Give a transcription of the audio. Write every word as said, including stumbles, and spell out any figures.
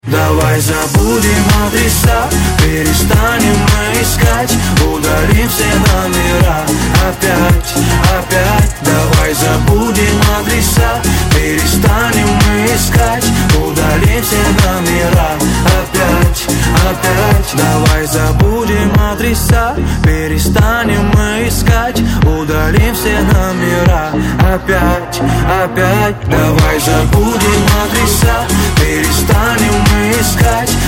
Давай забудем адреса, перестанем мы искать, удалим все номера. Опять, опять, давай забудем адреса, перестанем мы искать, удалим все номера. Опять, опять, давай забудем адреса, перестанем мы искать, удалим все номера. Опять, опять, давай забудем адреса, перестанем мы искать,